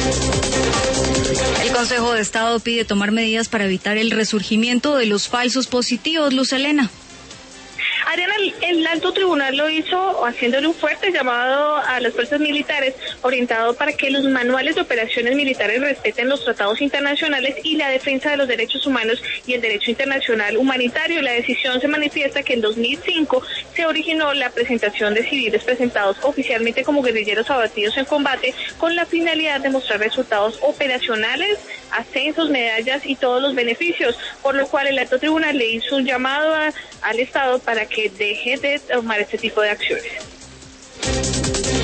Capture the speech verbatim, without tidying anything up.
El Consejo de Estado pide tomar medidas para evitar el resurgimiento de los falsos positivos. Luz Helena. Ariana, el alto tribunal lo hizo haciéndole un fuerte llamado a las fuerzas militares, orientado para que los manuales de operaciones militares respeten los tratados internacionales y la defensa de los derechos humanos y el derecho internacional humanitario. La decisión se manifiesta que en dos mil cinco se originó la presentación de civiles presentados oficialmente como guerrilleros abatidos en combate con la finalidad de mostrar resultados operacionales, ascensos, medallas y todos los beneficios, por lo cual el alto tribunal le hizo un llamado a, al Estado para que deje de tomar este tipo de acciones.